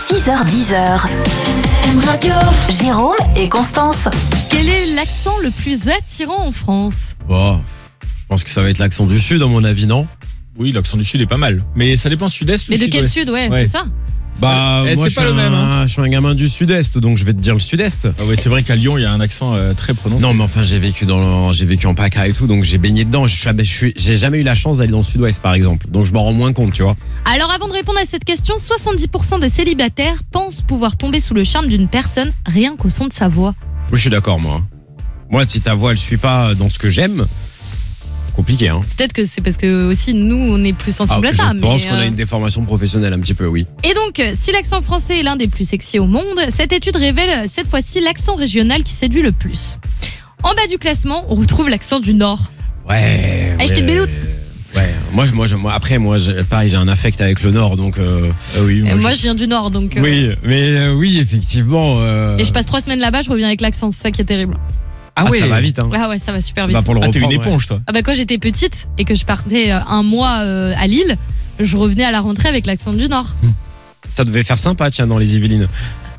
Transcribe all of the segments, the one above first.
6h10. Radio. Jérôme et Constance. Quel est l'accent le plus attirant en France ? Bon, je pense que ça va être l'accent du Sud, à mon avis, non ? Oui, l'accent du Sud est pas mal. Mais ça dépend sud-est ou Mais de sud-ouest. quel Sud, ouais. C'est ça. Bah, moi, c'est pas le même. je suis un gamin du Sud-Est, donc je vais te dire le Sud-Est. Ah ouais, c'est vrai qu'à Lyon, il y a un accent très prononcé. Non, mais enfin, j'ai vécu en PACA et tout, donc j'ai baigné dedans. J'ai jamais eu la chance d'aller dans le Sud-Ouest, par exemple. Donc je m'en rends moins compte, tu vois. Alors avant de répondre à cette question, 70% des célibataires pensent pouvoir tomber sous le charme d'une personne rien qu'au son de sa voix. Oui, je suis d'accord, moi. Moi, si ta voix, elle suit pas dans ce que j'aime, compliqué, hein. Peut-être que c'est parce que aussi nous on est plus sensibles à ça. Je pense qu'on a une déformation professionnelle un petit peu, oui. Et donc, si l'accent français est l'un des plus sexy au monde, cette étude révèle cette fois-ci l'accent régional qui séduit le plus. En bas du classement, on retrouve l'accent du Nord. Ouais. Allez, je te le béloute. Ouais. Moi, pareil, j'ai un affect avec le Nord, donc. oui. Moi, je viens du Nord, donc. Oui, mais oui, effectivement. Et je passe 3 semaines là-bas, je reviens avec l'accent, c'est ça qui est terrible. Ah ouais, ça va vite, hein. Ah ouais, ça va super vite. Bah, pour le t'es une reprendre, éponge, toi. Ah bah quand j'étais petite et que je partais un mois à Lille, je revenais à la rentrée avec l'accent du Nord. Ça devait faire sympa, tiens, dans les Yvelines.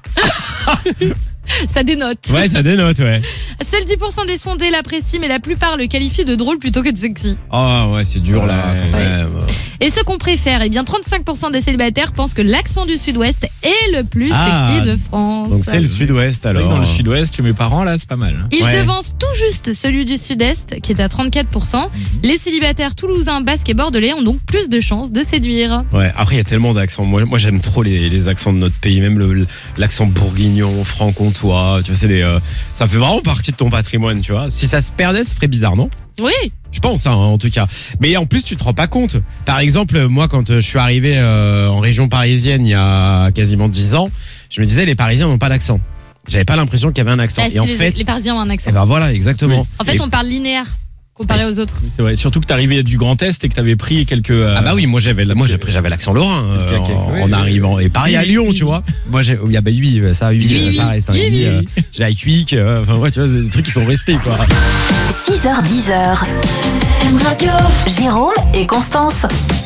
Ça dénote. Ouais, ça dénote, ouais. Seuls 10% des sondés l'apprécient, mais la plupart le qualifient de drôle plutôt que de sexy. Ah ouais, c'est dur, là, quand Ouais. même. Et ce qu'on préfère, eh bien 35% des célibataires pensent que l'accent du Sud-Ouest est le plus Ah, sexy de France. Donc c'est le Sud-Ouest, alors. Dans le Sud-Ouest, chez mes parents, là, c'est pas mal. Il Ouais. devance tout juste celui du Sud-Est, qui est à 34%. Les célibataires toulousains, basques et bordelais ont donc plus de chances de séduire. Ouais, après, il y a tellement d'accents. Moi j'aime trop les accents de notre pays, même l'accent bourguignon, franc-comtois. Tu vois, ça fait vraiment partie de ton patrimoine, tu vois. Si ça se perdait, ça ferait bizarre, non ? Oui, Je pense, hein, en tout cas. Mais en plus, tu te rends pas compte. Par exemple, moi, quand je suis arrivé en région parisienne il y a quasiment 10 ans, je me disais, les Parisiens n'ont pas d'accent. J'avais pas l'impression qu'il y avait un accent. bah, Et si en les, fait, les Parisiens ont un accent. eh ben voilà, exactement. En fait, on parle linéaire comparé aux autres. Oui, c'est vrai. Surtout que t'arrivais du Grand Est et que t'avais pris quelques. Ah bah oui, moi j'avais l'accent lorrain en arrivant, et pareil à Lyon, tu vois. Moi j'ai il y a bah oui, ça reste un j'ai la cuic, enfin ouais, tu vois, c'est des trucs qui sont restés, quoi. 6h10. Radio. Jérôme et Constance.